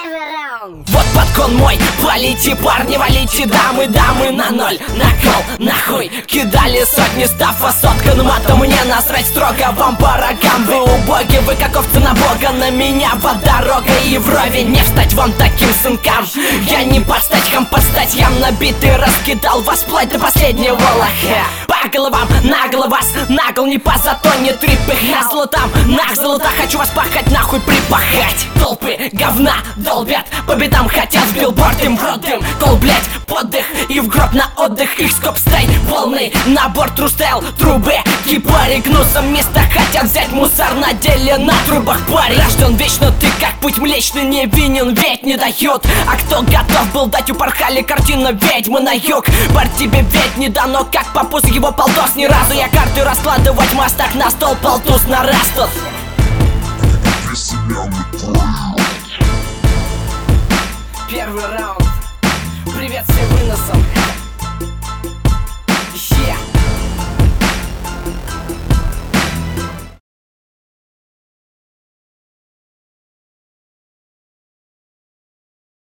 Первый раунд. Вот подкон мой, валите, парни, валите, дамы, дамы на ноль. Накол, нахуй, кидали сотни, став соткан матом. Мне насрать строго, вам по рогам. Вы убоги, вы как овцы на бога. На меня вода рога и вровень. Не встать вам таким сынкам. Я не подстать, хам подстать. Я набитый раскидал вас вплоть до последнего лоха. По головам, нагло вас, нагл не по зато не трепыха. Золотам, нах, золота, хочу вас пахать, нахуй припахать. Толпы говна долбят, по бедам хотят в билборд им в рот дым. Кол, блять, подых и в гроб на отдых. Их скоп стай, полный набор трустел, трубы, кипари, гнусом место хотят взять. Мусор на деле на трубах парень. Рожден вечно, ты как путь млечный, невинен, ведь не дают. А кто готов был дать, упорхали картина ведьмы на юг. Бар тебе ведь не дано, как попуз его полдос. Ни разу я карты раскладывать мастак на стол, полтус на раз тут.